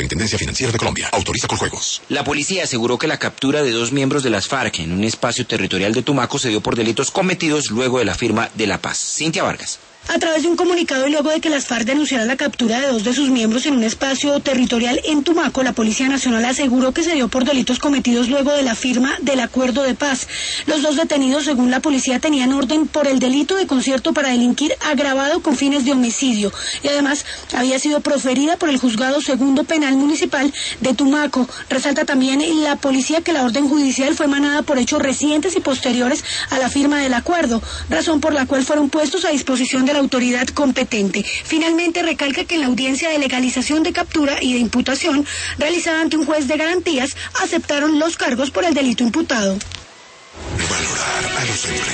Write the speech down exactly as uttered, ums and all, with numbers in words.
Superintendencia Financiera de Colombia. Autoriza con juegos. La policía aseguró que la captura de dos miembros de las FARC en un espacio territorial de Tumaco se dio por delitos cometidos luego de la firma de la paz. Cintia Vargas. A través de un comunicado y luego de que las FARC denunciaran la captura de dos de sus miembros en un espacio territorial en Tumaco, la Policía Nacional aseguró que se dio por delitos cometidos luego de la firma del acuerdo de paz. Los dos detenidos, según la policía, tenían orden por el delito de concierto para delinquir agravado con fines de homicidio y además había sido proferida por el Juzgado Segundo Penal Municipal de Tumaco. Resalta también la policía que la orden judicial fue emanada por hechos recientes y posteriores a la firma del acuerdo, razón por la cual fueron puestos a disposición de la autoridad competente. Finalmente recalca que en la audiencia de legalización de captura y de imputación realizada ante un juez de garantías aceptaron los cargos por el delito imputado. Valorar a los